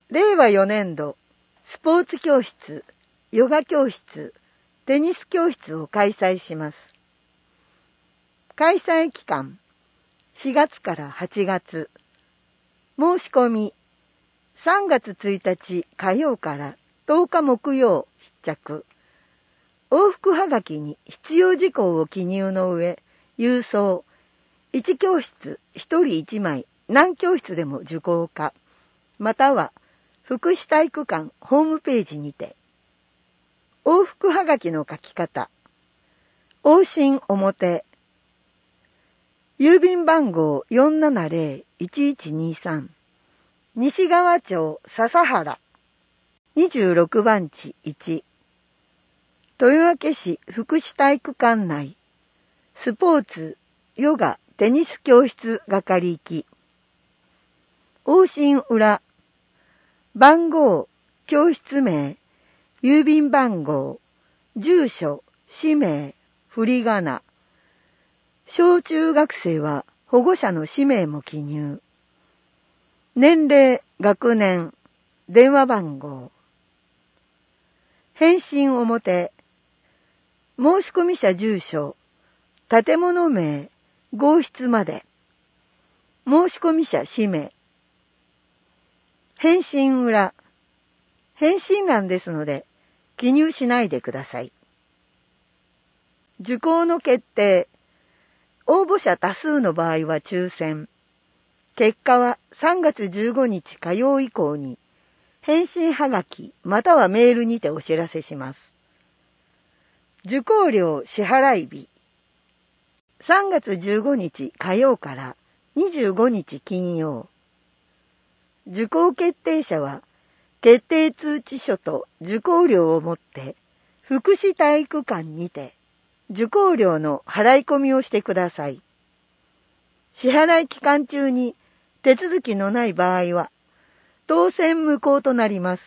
令和4年度、スポーツ教室、ヨガ教室、テニス教室を開催します。開催期間、4月から8月。申し込み、3月1日火曜から10日木曜必着。往復はがきに必要事項を記入の上、郵送。1教室1人1枚、何教室でも受講可。または、福祉体育館ホームページにて。往復はがきの書き方。往診表。郵便番号 470-1123。西川町笹原。26番地1。豊明市福祉体育館内。スポーツ、ヨガ、テニス教室係行き。往診裏。番号、教室名、郵便番号、住所、氏名、振り仮名。小中学生は保護者の氏名も記入。年齢、学年、電話番号。返信表。申し込み者住所、建物名、号室まで。申し込み者氏名。返信裏。返信欄ですので、記入しないでください。受講の決定。応募者多数の場合は抽選。結果は3月15日火曜以降に、返信はがきまたはメールにてお知らせします。受講料支払い日。3月15日火曜から25日金曜。受講決定者は、決定通知書と受講料を持って、福祉体育館にて、受講料の払い込みをしてください。支払い期間中に手続きのない場合は、当選無効となります。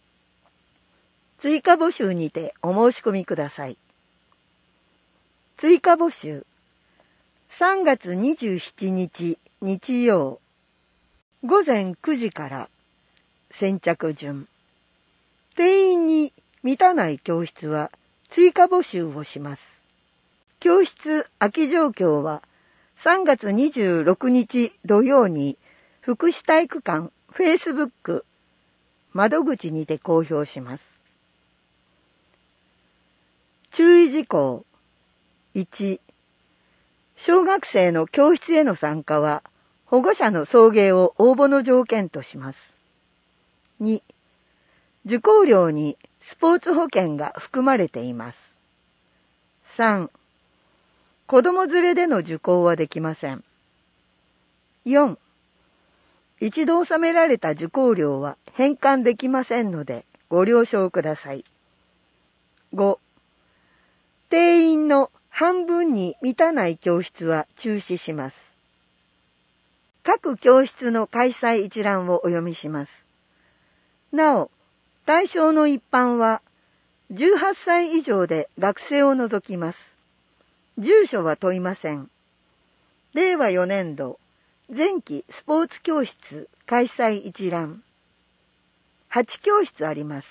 追加募集にてお申し込みください。追加募集。3月27日日曜。午前9時から先着順。定員に満たない教室は追加募集をします。教室空き状況は3月26日土曜に福祉体育館Facebook窓口にて公表します。注意事項。1、小学生の教室への参加は保護者の送迎を応募の条件とします。2、受講料にスポーツ保険が含まれています。3、子供連れでの受講はできません。4、一度納められた受講料は返還できませんのでご了承ください。5、定員の半分に満たない教室は中止します。各教室の開催一覧をお読みします。なお、対象の一般は18歳以上で学生を除きます。住所は問いません。令和4年度前期スポーツ教室開催一覧。8教室あります。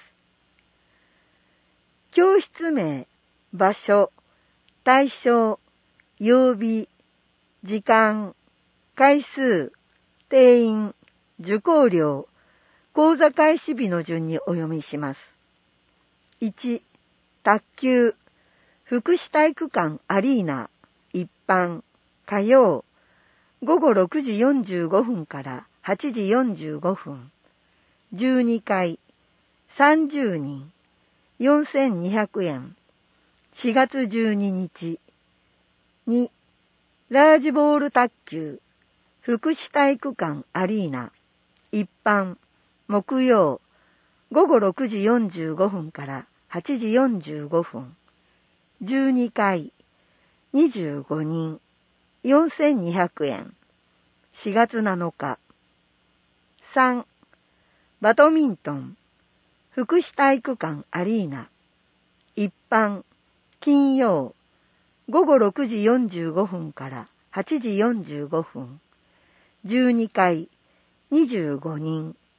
教室名、場所、対象、曜日、時間、回数、定員、受講料、講座開始日の順にお読みします。1、卓球、福祉体育館アリーナ、一般、火曜、午後6時45分から8時45分、12回、30人、4200円、4月12日。2、ラージボール卓球、福祉体育館アリーナ、一般、木曜、午後6時45分から8時45分、12回、25人、4200円、4月7日。3、バドミントン、福祉体育館アリーナ、一般、金曜、午後6時45分から8時45分、12回、25人、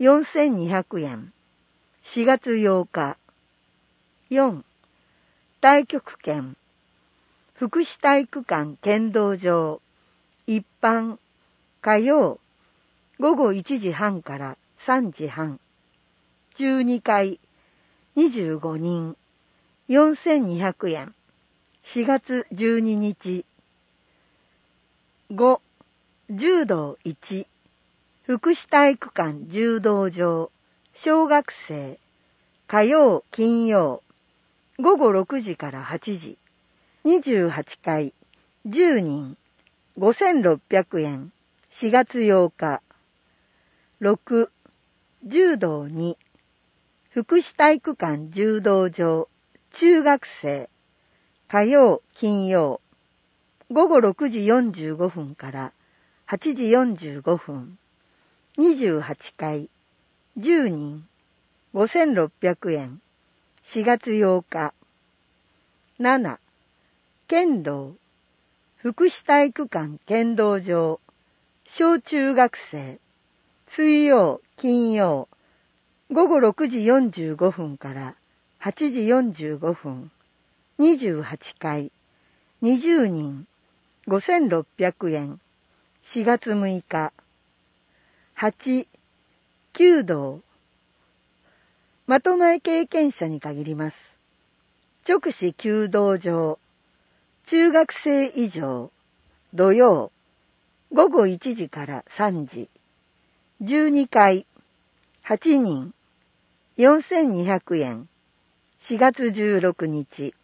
4200円。4月8日。4、太極拳。福祉体育館剣道場。一般。火曜。午後1時半から3時半。12回。25人。4200円。4月12日。5、柔道1。福祉体育館柔道場。小学生。火曜、金曜。午後6時から8時。28回。10人。5600円。4月8日。6、柔道2。福祉体育館柔道場。中学生。火曜、金曜。午後6時45分から8時45分。28回。10人。5600円。4月8日。7、剣道。福祉体育館剣道場。小中学生。水曜、金曜。午後6時45分から8時45分。28回。20人。5600円。4月6日。8、弓道。的前経験者に限ります。直視弓道場。中学生以上。土曜。午後1時から3時。12回。8人。4200円。4月16日。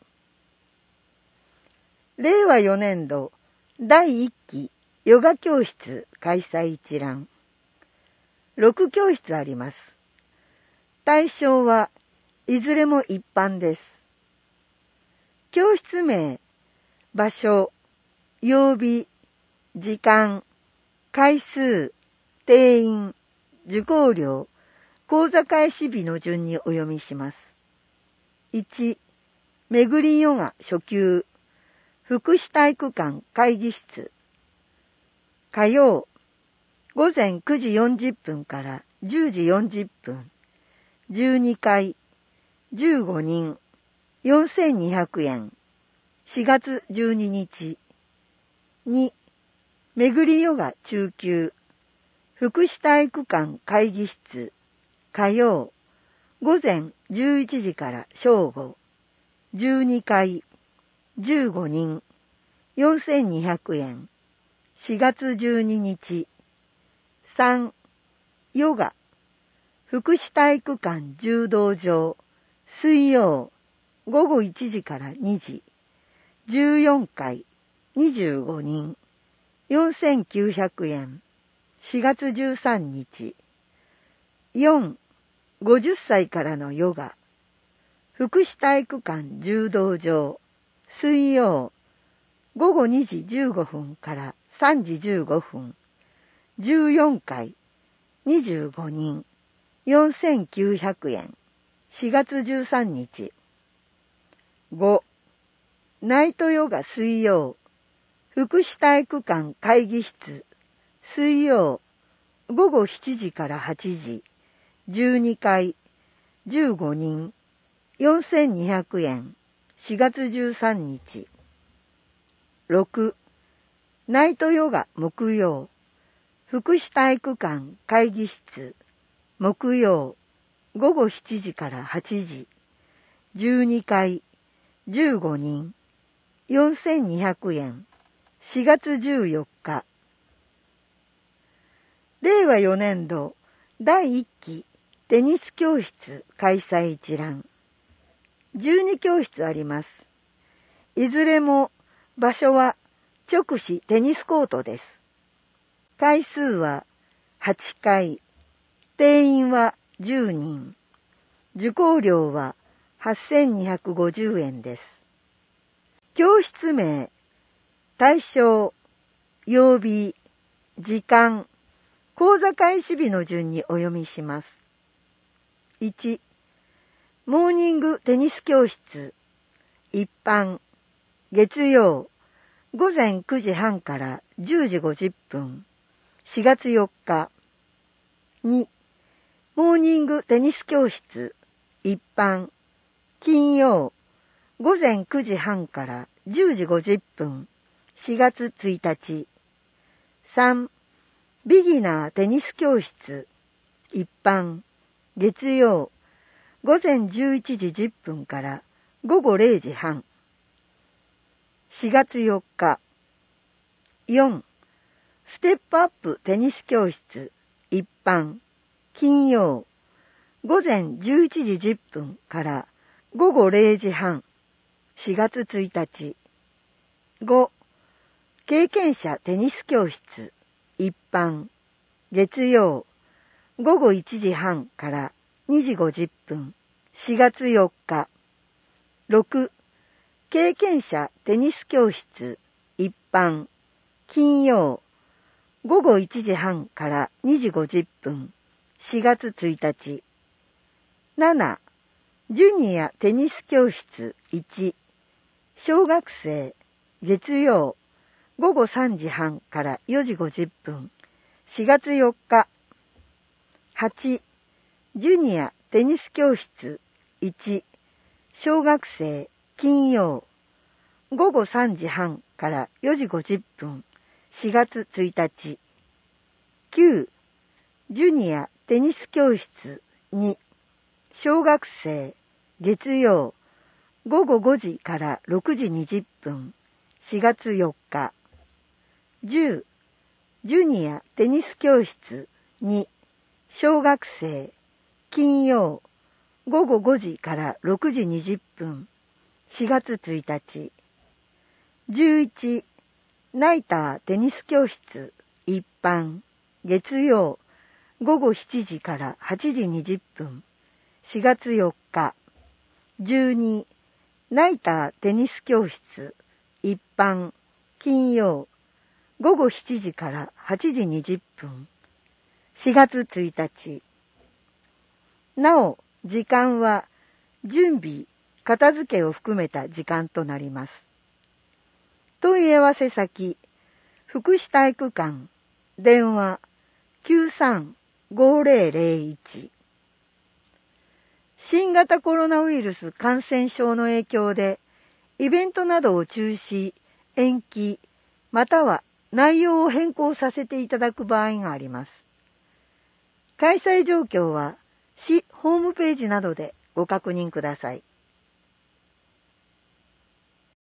令和4年度第1期ヨガ教室開催一覧。6教室あります。対象はいずれも一般です。教室名、場所、曜日、時間、回数、定員、受講料、講座開始日の順にお読みします。1、巡りヨガ初級、福祉体育館会議室。火曜、午前9時40分から10時40分。12回、15人、4200円。4月12日。2、巡りヨガ中級。福祉体育館会議室。火曜、午前11時から正午。12回、15人、4200円。4月12日。3、ヨガ。福祉体育館柔道場。水曜、午後1時から2時。14回、25人。4900円。4月13日。4、50歳からのヨガ。福祉体育館柔道場。水曜、午後2時15分から3時15分。14回、25人。4900円。4月13日。5、ナイトヨガ水曜。福祉体育館会議室。水曜、午後7時から8時。12回、15人。4200円。4月13日。6、ナイトヨガ木曜。福祉体育館会議室。木曜、午後7時から8時。12回、15人。4200円。4月14日。令和4年度第1期テニス教室開催一覧。12教室あります。いずれも場所は直視テニスコートです。回数は8回。定員は10人。受講料は8250円です。教室名、対象、曜日、時間、講座開始日の順にお読みします。1、モーニングテニス教室、一般、月曜、午前9時半から10時50分、4月4日。2、 モーニングテニス教室一般金曜午前9時半から10時50分4月1日。3. ビギナーテニス教室一般月曜午前11時10分から午後0時半4月4日。4. ステップアップテニス教室一般金曜午前11時10分から午後0時半4月1日。5. 経験者テニス教室一般月曜午後1時半から2時50分4月4日。6. 経験者テニス教室一般金曜午後1時半から2時50分4月1日。7. ジュニアテニス教室1小学生月曜午後3時半から4時50分4月4日。8. ジュニアテニス教室1小学生金曜午後3時半から4時50分4月1日。9. ジュニアテニス教室2小学生月曜午後5時から6時20分4月4日。10. ジュニアテニス教室2小学生金曜午後5時から6時20分4月1日。11. ナイターテニス教室一般月曜午後7時から8時20分4月4日。12. ナイターテニス教室一般金曜午後7時から8時20分4月1日。なお、時間は準備、片付けを含めた時間となります。問い合わせ先、福祉体育館、電話 93-5001。新型コロナウイルス感染症の影響で、イベントなどを中止、延期、または内容を変更させていただく場合があります。開催状況は市ホームページなどでご確認ください。